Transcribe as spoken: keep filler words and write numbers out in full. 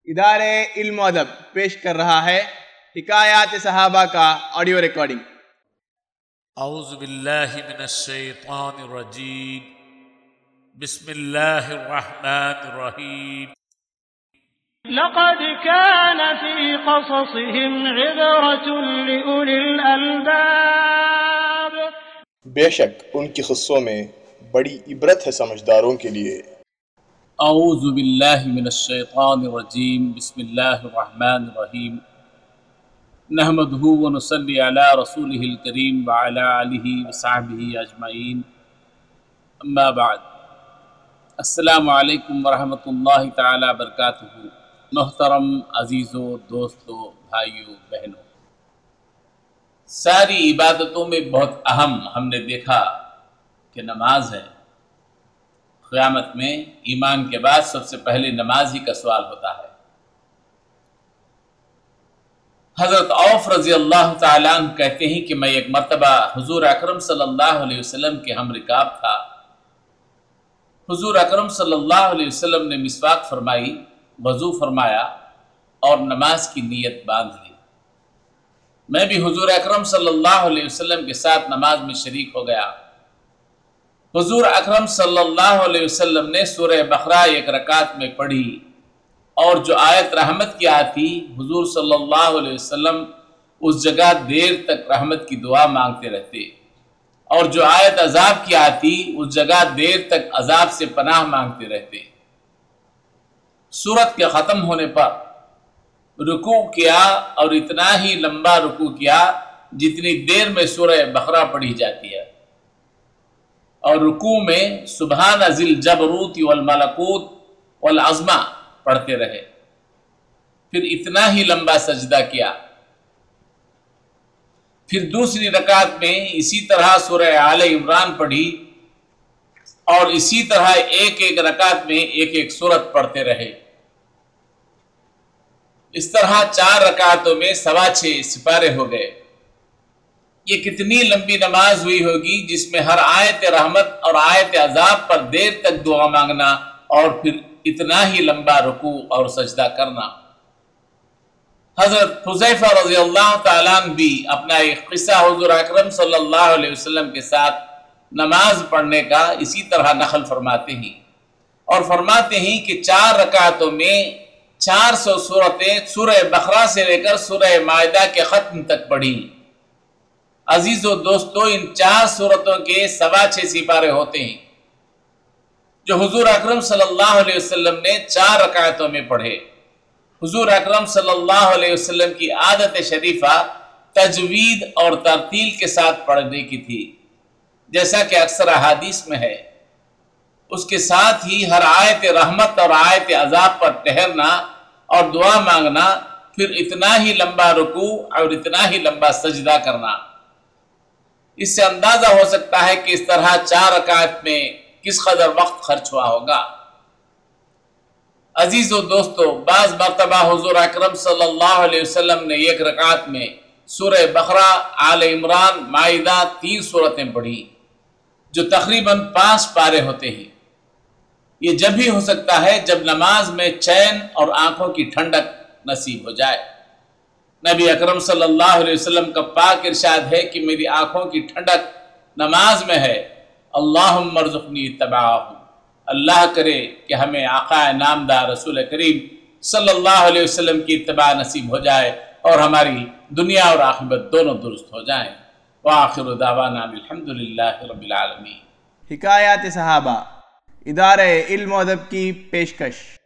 ادارے علم و ادب پیش کر رہا ہے حکایات صحابہ کا آڈیو ریکارڈنگ۔ اعوذ باللہ من الشیطان الرجیم، بسم اللہ الرحمن الرحیم۔ لقد كان في قصصهم عبرة لأولي الألباب۔ بے شک ان کی قصوں میں بڑی عبرت ہے سمجھداروں کے لیے۔ اعوذ باللہ من الشیطان الرجیم، بسم اللہ الرحمن الرحیم۔ نحمدہ ونصلی علی رسولہ الکریم وعلی آلہ وصحبہ اجمعین، اما بعد۔ السلام علیکم ورحمۃ اللہ تعالی وبرکاتہ۔ محترم عزیزوں، دوستوں، بھائیوں، بہنوں، ساری عبادتوں میں بہت اہم ہم نے دیکھا کہ نماز ہے۔ قیامت میں ایمان کے بعد سب سے پہلے نماز ہی کا سوال ہوتا ہے۔ حضرت عوف رضی اللہ تعالیٰ عنہ کہتے ہیں کہ میں ایک مرتبہ حضور اکرم صلی اللہ علیہ وسلم کے ہم رکاب تھا۔ حضور اکرم صلی اللہ علیہ وسلم نے مسواک فرمائی، وضو فرمایا اور نماز کی نیت باندھ لی۔ میں بھی حضور اکرم صلی اللہ علیہ وسلم کے ساتھ نماز میں شریک ہو گیا۔ حضور اکرم صلی اللہ علیہ وسلم نے سورہ بقرہ ایک رکعت میں پڑھی، اور جو آیت رحمت کی آتی حضور صلی اللہ علیہ وسلم اس جگہ دیر تک رحمت کی دعا مانگتے رہتے، اور جو آیت عذاب کی آتی اس جگہ دیر تک عذاب سے پناہ مانگتے رہتے۔ سورت کے ختم ہونے پر رکوع کیا، اور اتنا ہی لمبا رکوع کیا جتنی دیر میں سورہ بقرہ پڑھی جاتی ہے، اور رکوع میں سبحان ذی الجبروت والملکوت والعظمہ پڑھتے رہے۔ پھر اتنا ہی لمبا سجدہ کیا۔ پھر دوسری رکعت میں اسی طرح سورہ آل عمران پڑھی، اور اسی طرح ایک ایک رکعت میں ایک ایک سورت پڑھتے رہے۔ اس طرح چار رکعتوں میں سوا چھ سپارے ہو گئے۔ یہ کتنی لمبی نماز ہوئی ہوگی جس میں ہر آیت رحمت اور آیت عذاب پر دیر تک دعا مانگنا، اور پھر اتنا ہی لمبا رکوع اور سجدہ کرنا۔ حضرت حذیفہ رضی اللہ تعالیٰ عنہ بھی اپنا ایک قصہ حضور اکرم صلی اللہ علیہ وسلم کے ساتھ نماز پڑھنے کا اسی طرح نقل فرماتے ہیں، اور فرماتے ہیں کہ چار رکعتوں میں چار سو سورتیں سورہ بقرہ سے لے کر سورہ مائدہ کے ختم تک پڑھی۔ عزیز و دوستو، ان چار سورتوں کے سوا چھ سپارے ہوتے ہیں جو حضور اکرم صلی اللہ علیہ وسلم نے چار رکعتوں میں پڑھے۔ حضور اکرم صلی اللہ علیہ وسلم کی عادت شریفہ تجوید اور ترتیل کے ساتھ پڑھنے کی تھی، جیسا کہ اکثر احادیث میں ہے۔ اس کے ساتھ ہی ہر آیت رحمت اور آیت عذاب پر ٹہرنا اور دعا مانگنا، پھر اتنا ہی لمبا رکوع اور اتنا ہی لمبا سجدہ کرنا۔ اس سے اندازہ ہو سکتا ہے کہ اس طرح چار رکعت میں کس قدر وقت خرچ ہوا ہوگا۔ عزیز و دوستو، بعض مرتبہ حضور اکرم صلی اللہ علیہ وسلم نے ایک رکعت میں سورہ بقرہ، آل عمران، مائدہ تین سورتیں پڑھی، جو تقریباً پانچ پارے ہوتے ہیں۔ یہ جب ہی ہو سکتا ہے جب نماز میں چین اور آنکھوں کی ٹھنڈک نصیب ہو جائے۔ نبی اکرم صلی اللہ علیہ وسلم کا پاک ارشاد ہے کہ میری آنکھوں کی ٹھنڈک نماز میں ہے۔ اللہم ارزقنی اتباعہ، اللہ کرے کہ ہمیں آقا نامدار رسول کریم صلی اللہ علیہ وسلم کی اتباع نصیب ہو جائے، اور ہماری دنیا اور آخرت دونوں درست ہو جائیں۔ وآخر دعوانا الحمدللہ رب العالمین۔ حکایات صحابہ ادارے علم و ادب کی پیشکش۔